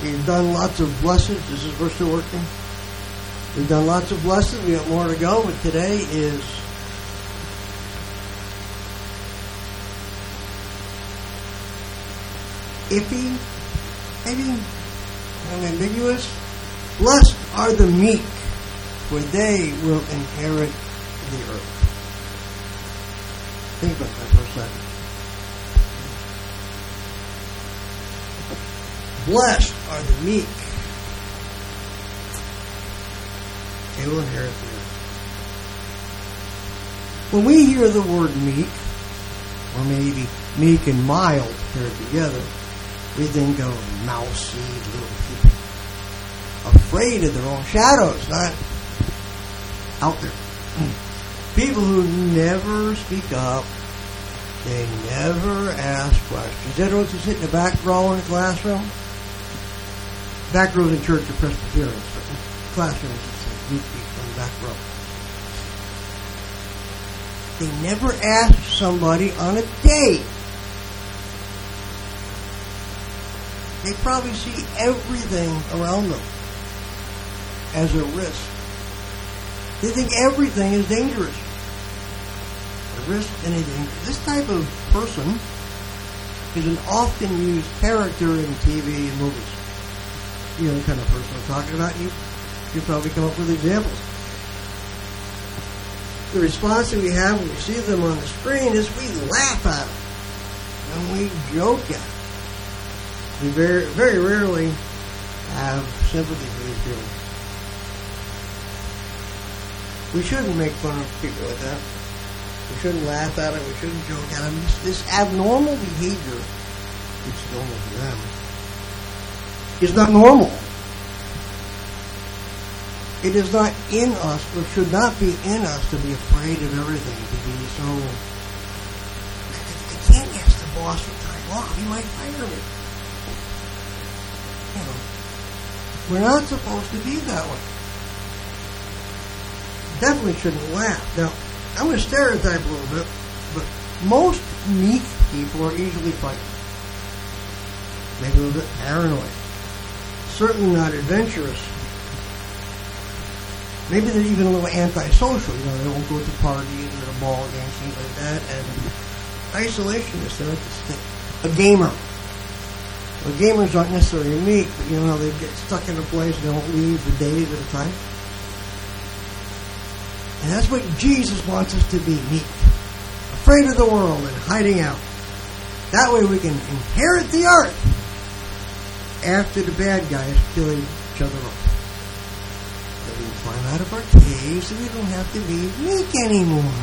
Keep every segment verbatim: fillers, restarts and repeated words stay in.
We've done lots of lessons. Is this verse still working? We've done lots of lessons. We have more to go, but today is iffy, maybe ambiguous. Blessed are the meek, for they will inherit the earth. Think about that for a second. Blessed are the meek. They will inherit the earth. When we hear the word meek, or maybe meek and mild paired together, we think of mousy little people, afraid of their own shadows, not out there. People who never speak up, they never ask questions. Is that those who sit in the back row in the classroom? Back rows in church are Presbyterians, but in classrooms it's meek people in the back row. They never ask somebody on a date. They probably see everything around them as a risk. They think everything is dangerous. A risk and a danger. This type of person is an often used character in T V and movies. You know the kind of person I'm talking about. You you probably come up with examples. The response that we have when we see them on the screen is we laugh at them and we joke at them. We very, very rarely have sympathy for these people. We shouldn't make fun of people like that. We shouldn't laugh at them. We shouldn't joke at them. This, this abnormal behavior, which is normal for them, is not normal. It is not in us, or should not be in us, to be afraid of everything, to be so... I can't ask the boss for time off. He might fire me. You know, we're not supposed to be that way. Definitely shouldn't laugh. Now, I'm going to stereotype a little bit, but most meek people are easily frightened. Maybe a little bit paranoid. Certainly not adventurous. Maybe they're even a little antisocial. You know, they won't go to parties or to ball games, things like that. And isolationists, they're a gamer. Well, gamers aren't necessarily meek, but you know how they get stuck in a place and they won't leave for days at a time? And that's what Jesus wants us to be, meek. Afraid of the world and hiding out. That way we can inherit the earth after the bad guys kill each other off. That we can climb out of our caves and we don't have to be meek anymore.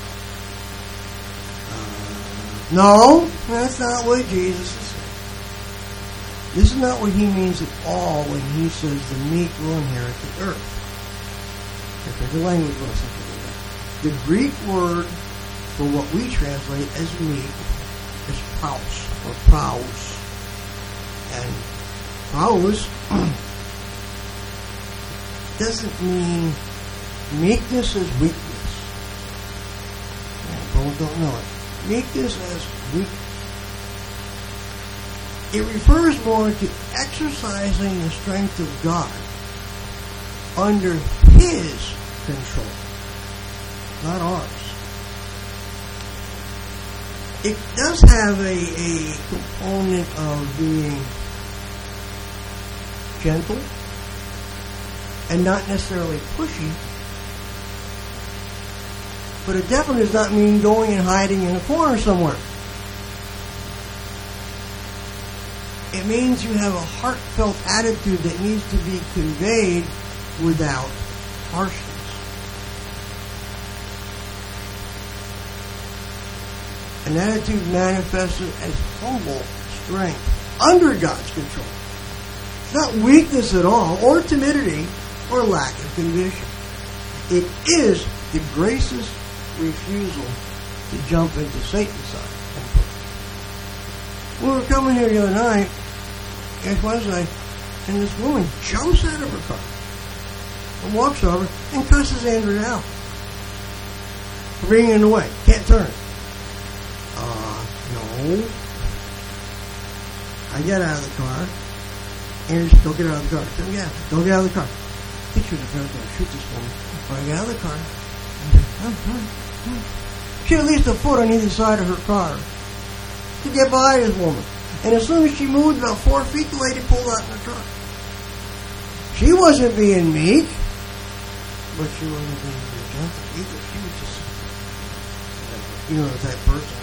Uh, no, that's not what Jesus is saying. This is not what he means at all when he says the meek will inherit the earth. Okay, the language was something like that. The Greek word for what we translate as meek is praus, or praus. And praus doesn't mean meekness as weakness. People don't know it. Meekness as weakness. It refers more to exercising the strength of God under His control, not ours. It does have a, a component of being gentle and not necessarily pushy, but it definitely does not mean going and hiding in a corner somewhere. It means you have a heartfelt attitude that needs to be conveyed without harshness. An attitude manifested as humble strength under God's control. It's not weakness at all, or timidity, or lack of conviction. It is the gracious refusal to jump into Satan's side. When we were coming here the other night, guess what was I? And this woman jumps out of her car and walks over and cusses Andrew out for being in the way. Can't turn. Uh, no. I get out of the car And she said, don't get out of the car. I said, yeah, don't get out of the car. Picture the parents going to shoot this woman. When I get out of the car, she had at least a foot on either side of her car to get by this woman. And as soon as she moved about four feet, the lady pulled out in her truck. She wasn't being meek, but she wasn't being very gentle either. She was just, you know, that person.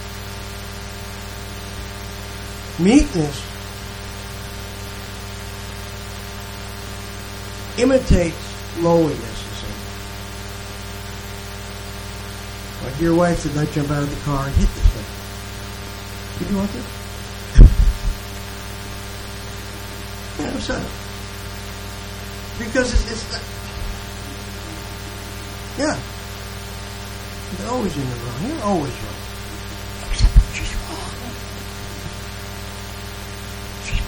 Meekness imitates lowliness. Like your wife said, not jump out of the car and hit this thing. Did you want this? Yeah, I'm sorry. Because it's, it's not, yeah. You're always in the wrong. You're always wrong. Except when she's wrong. She's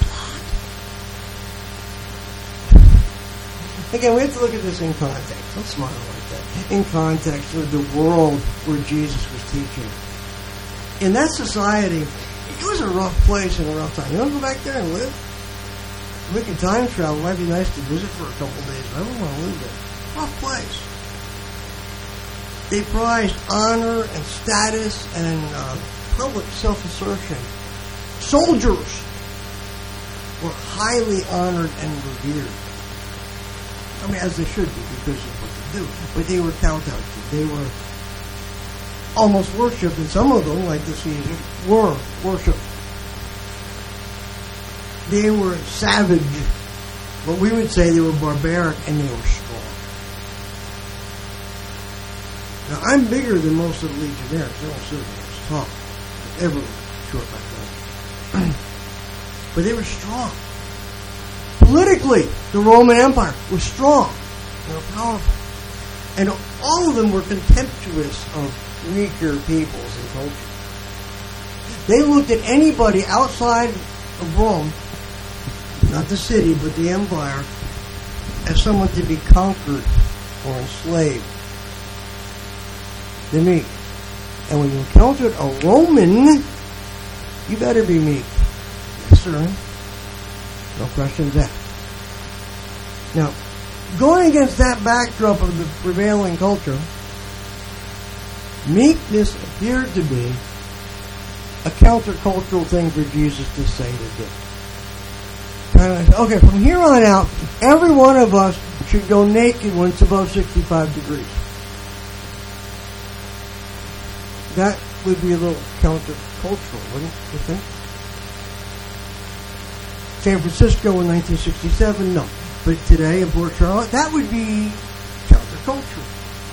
blonde. Again, we have to look at this in context. Don't smile like that. In context of the world where Jesus was teaching. In that society, it was a rough place and a rough time. You want to go back there and live? We can time travel. It might be nice to visit for a couple of days, but I don't want to live there. Rough place. They prized honor and status and uh, public self-assertion. Soldiers were highly honored and revered. I mean, as they should be, because of what they do. But they were kowtowed to. They were almost worshipped, and some of them, like the Caesar, were worshipped. They were savage, but we would say they were barbaric, and they were strong. Now, I'm bigger than most of the legionnaires. They don't sit there as tall. Everyone was short like that. But they were strong. Politically, the Roman Empire was strong. They were powerful. And all of them were contemptuous of weaker peoples and cultures. They looked at anybody outside of Rome, not the city, but the empire, as someone to be conquered or enslaved. They're meek. And when you encountered a Roman, you better be meek. Yes, sir. No questions asked. Now, going against that backdrop of the prevailing culture, meekness appeared to be a countercultural thing for Jesus to say to do. Kind of like, okay, from here on out, every one of us should go naked when it's above sixty-five degrees. That would be a little countercultural, wouldn't you think? San Francisco in nineteen sixty-seven, no. But today in Port Charlotte, that would be countercultural.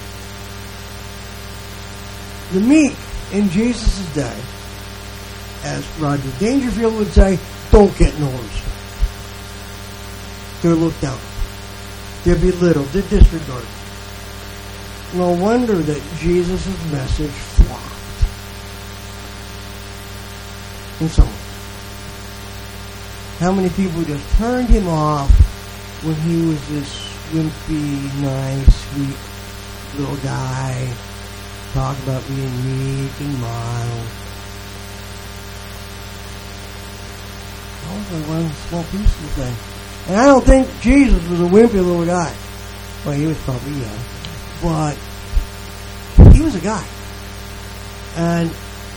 The meek in Jesus' day, as Rodney Dangerfield would say, don't get no respect. They're looked down. They're belittled. They're disregarded. No wonder that Jesus' message flopped. In some ways. How many people just turned him off when he was this wimpy, nice, sweet little guy, talk about being meek and mild. That was like one small piece of the thing. And I don't think Jesus was a wimpy little guy. Well, he was probably young. But he was a guy. And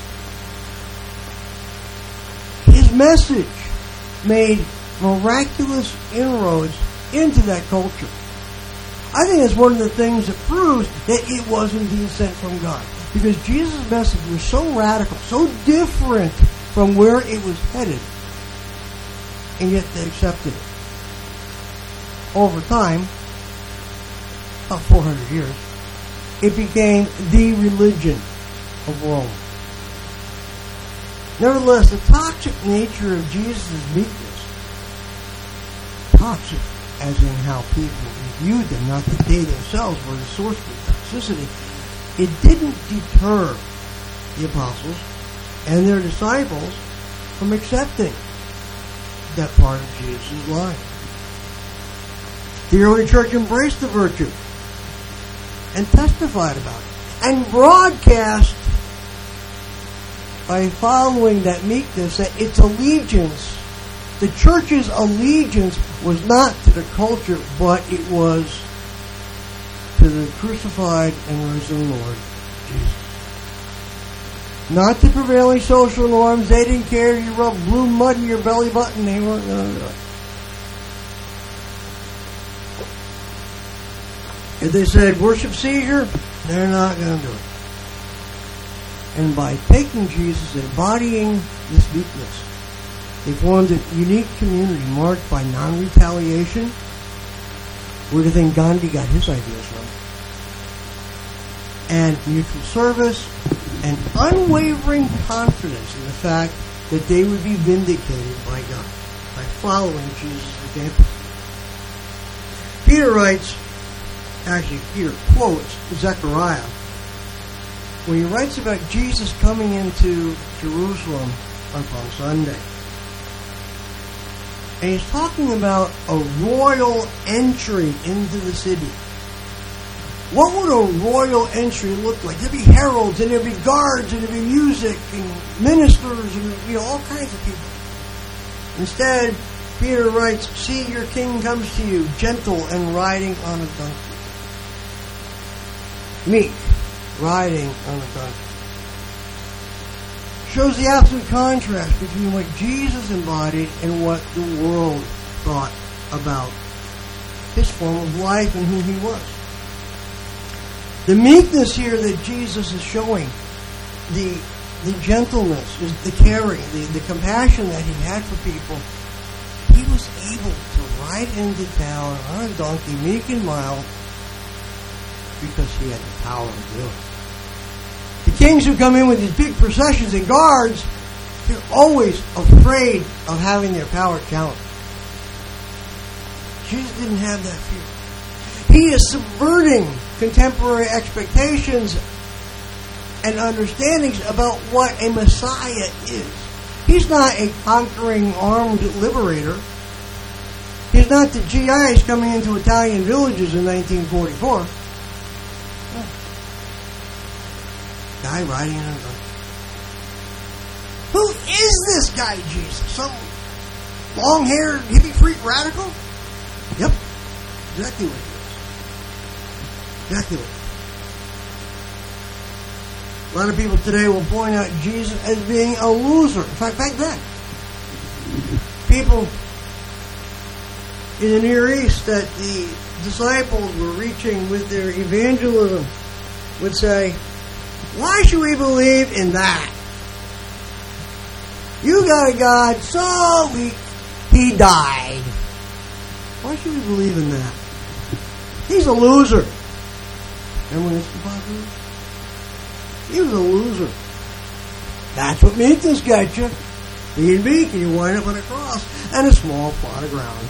his message made miraculous inroads into that culture. I think it's one of the things that proves that it wasn't being sent from God. Because Jesus' message was so radical, so different from where it was headed, and yet they accepted it. Over time, about four hundred years, it became the religion of Rome. Nevertheless, the toxic nature of Jesus' meekness, toxic as in how people viewed them, not that they themselves were the source of the toxicity, it didn't deter the apostles and their disciples from accepting that part of Jesus' life. The early church embraced the virtue and testified about it and broadcast by following that meekness that its allegiance the church's allegiance was not to the culture, but it was to the crucified and risen Lord Jesus. Not the prevailing social norms. They didn't care if you rubbed blue mud in your belly button. They weren't going to do it. If they said worship Caesar, they're not going to do it. And by taking Jesus and embodying this weakness, they formed a unique community marked by non-retaliation. Where do you think Gandhi got his ideas from? And mutual service and unwavering confidence in the fact that they would be vindicated by God by following Jesus' example. Peter writes, actually Peter quotes Zechariah when he writes about Jesus coming into Jerusalem on Palm Sunday. And he's talking about a royal entry into the city. What would a royal entry look like? There'd be heralds, and there'd be guards, and there'd be music, and ministers, and you know, all kinds of people. Instead, Peter writes, "See, your king comes to you, gentle and riding on a donkey." Meek, riding on a donkey. Shows the absolute contrast between what Jesus embodied and what the world thought about his form of life and who he was. The meekness here that Jesus is showing, the the gentleness, the caring, the, the compassion that he had for people, he was able to ride into town on a donkey, meek and mild, because he had the power to do it. The kings who come in with these big processions and guards, they're always afraid of having their power challenged. Jesus didn't have that fear. He is subverting contemporary expectations and understandings about what a Messiah is. He's not a conquering armed liberator. He's not the G Is coming into Italian villages in nineteen forty-four. No. Guy riding in a donkey. Who is this guy, Jesus? Some long-haired, hippie-freak radical? Yep, exactly what he is. Exactly what he is. A lot of people today will point out Jesus as being a loser. In fact, back then, people in the Near East that the disciples were reaching with their evangelism would say, "Why should we believe in that? You got a God so weak, he died. Why should we believe in that? He's a loser." And when it's the Bible, he was a loser. That's what meekness got you. Being meek, and you wind up on a cross and a small plot of ground.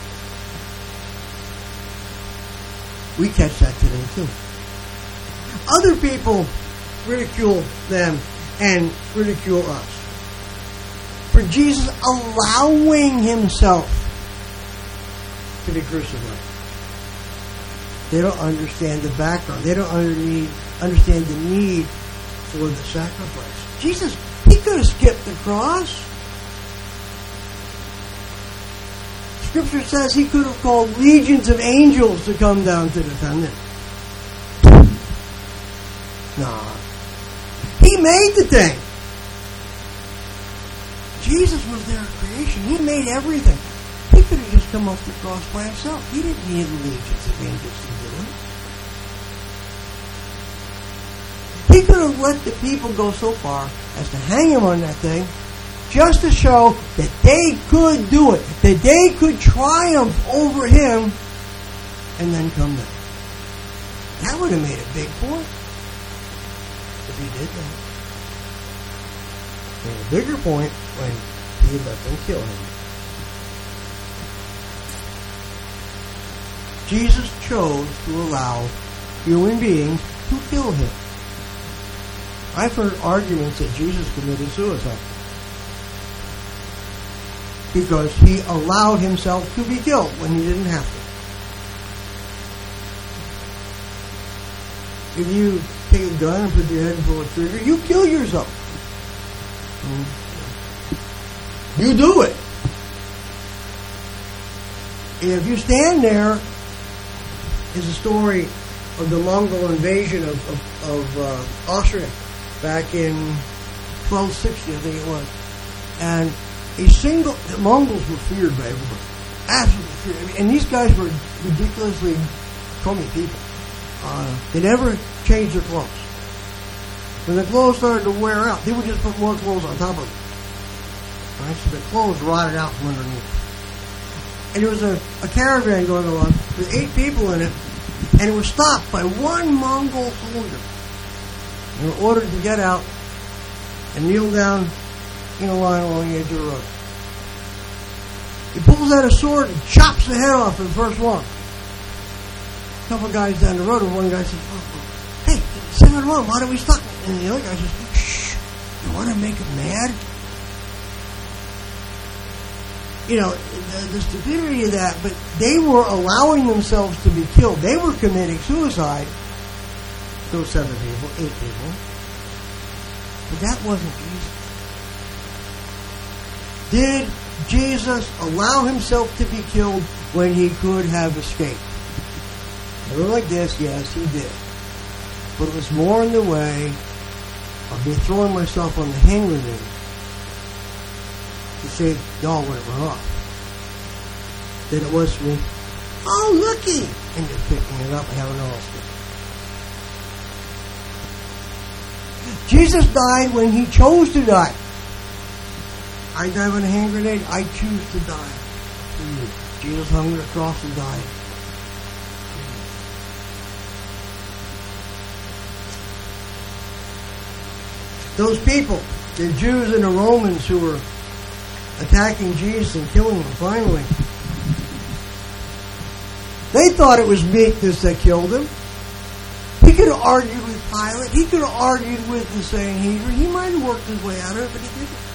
We catch that today too. Other people ridicule them and ridicule us for Jesus allowing himself to be crucified. They don't understand the background. They don't understand the need for the sacrifice. Jesus, he could have skipped the cross. Scripture says he could have called legions of angels to come down to defend him. Nah. He made the thing. Jesus was their creation. He made everything. He could have just come off the cross by himself. He didn't need legions of angels to do it. He could have let the people go so far as to hang him on that thing just to show that they could do it, that they could triumph over him and then come down. That would have made a big point if he did that. And a bigger point when he let them kill him. Jesus chose to allow human beings to kill him. I've heard arguments that Jesus committed suicide because he allowed himself to be killed when he didn't have to. If you take a gun and put your head and pull a trigger, you kill yourself. You do it. if you stand there, is a story of the Mongol invasion of, of, of uh, Austria back in twelve sixty, I think it was. And a single, the Mongols were feared by everybody. Absolutely feared. I mean, and these guys were ridiculously crummy people. Uh, they never changed their clothes. When the clothes started to wear out, they would just put more clothes on top of it. Right? So the clothes rotted out from underneath. And there was a, a caravan going along with eight people in it, and it was stopped by one Mongol soldier. They were ordered to get out and kneel down in a line along the edge of the road. He pulls out a sword and chops the head off of the first one. A couple of guys down the road, and one guy says, oh, hey, something wrong, why don't we stop? And the other guy says, shh, you want to make him mad? You know, the, the stupidity of that, but they were allowing themselves to be killed. They were committing suicide. Those seven people, eight people. But that wasn't Jesus. Did Jesus allow himself to be killed when he could have escaped? A little like this, yes, he did. But it was more in the way of me throwing myself on the hand grenade to save y'all when it went off than it was for me, oh, looky, and just picking it up and having all else. Jesus died when he chose to die. I died with a hand grenade. I choose to die for you. Jesus hung on the cross and died. Those people, the Jews and the Romans who were attacking Jesus and killing him finally, they thought it was meekness that killed him. He could have argued with Pilate. He could have argued with the Sanhedrin. He might have worked his way out of it, but he didn't.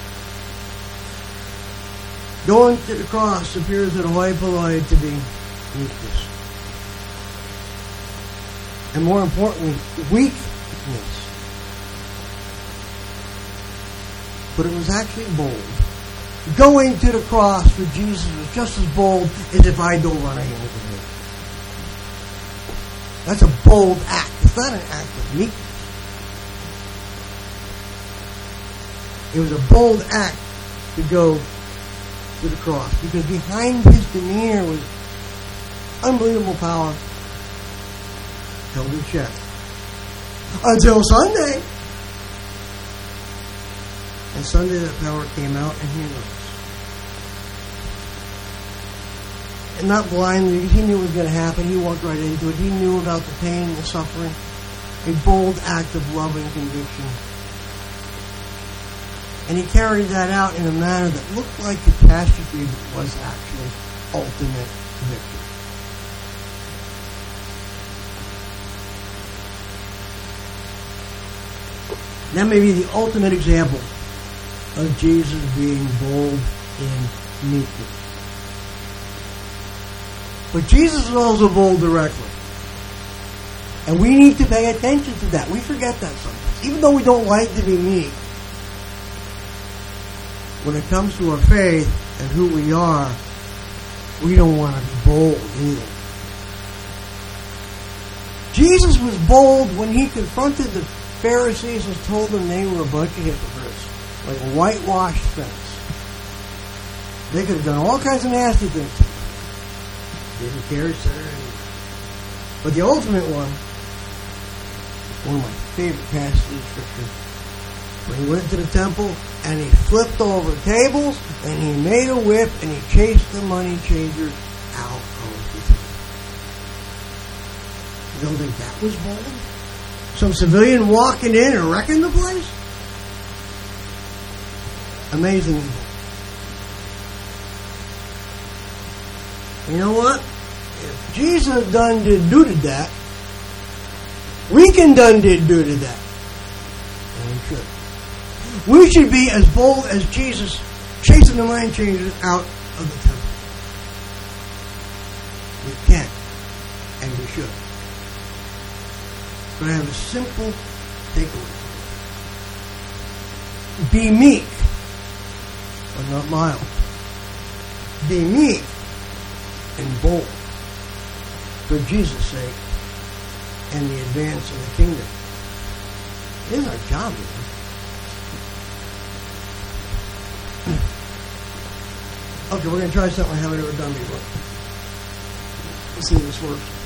Going to the cross appears at a hoi polloi to be meekness. And more importantly, weakness. But it was actually bold. Going to the cross for Jesus was just as bold as if I don't run a hand with him. That's a bold act. It's not an act of meekness. It was a bold act to go to the cross, because behind his demeanor was unbelievable power held in check. Until Sunday. And Sunday that power came out and he rose. And not blindly, he knew it was going to happen. He walked right into it. He knew about the pain and the suffering. A bold act of love and conviction. And he carried that out in a manner that looked like catastrophe, but was actually ultimate victory. That may be the ultimate example of Jesus being bold in meekness. But Jesus is also bold directly. And we need to pay attention to that. We forget that sometimes. Even though we don't like to be meek, when it comes to our faith and who we are, we don't want to be bold either. Jesus was bold when he confronted the Pharisees and told them they were a bunch of hypocrites, like a whitewashed fence. They could have done all kinds of nasty things. Didn't care, sir. But the ultimate one, one of my favorite passages of Scripture, when he went to the temple and he flipped over tables and he made a whip and he chased the money changers out of the temple. You don't think that was bold? Some civilian walking in and wrecking the place? Amazing. You know what? If Jesus done did do to that, we can done did do to that. And we should. We should be as bold as Jesus chasing the money changers out of the temple. We can. And we should. But I have a simple takeaway. Be meek, but not mild. Be meek, and bold for Jesus' sake and the advance of the kingdom. It is our job, you know. Okay, we're going to try something we haven't ever done before. Let's see if this works.